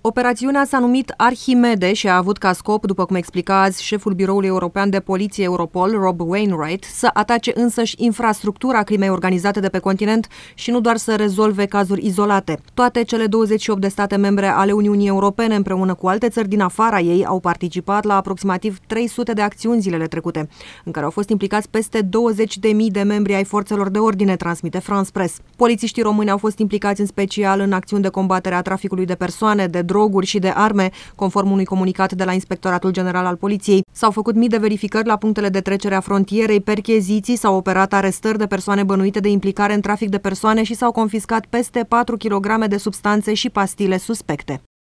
Operațiunea s-a numit Arhimede și a avut ca scop, după cum explica azi șeful Biroului European de Poliție Europol, Rob Wainwright, să atace însăși infrastructura crimei organizate de pe continent și nu doar să rezolve cazuri izolate. Toate cele 28 de state membre ale Uniunii Europene, împreună cu alte țări din afara ei, au participat la aproximativ 300 de acțiuni zilele trecute, în care au fost implicați peste 20.000 de membri ai forțelor de ordine, transmite France Press. Polițiștii români au fost implicați în special în acțiuni de combatere a traficului de persoane, de droguri și de arme, conform unui comunicat de la Inspectoratul General al Poliției. S-au făcut mii de verificări la punctele de trecere a frontierei, percheziții, s-au operat arestări de persoane bănuite de implicare în trafic de persoane și s-au confiscat peste 4 kg de substanțe și pastile suspecte.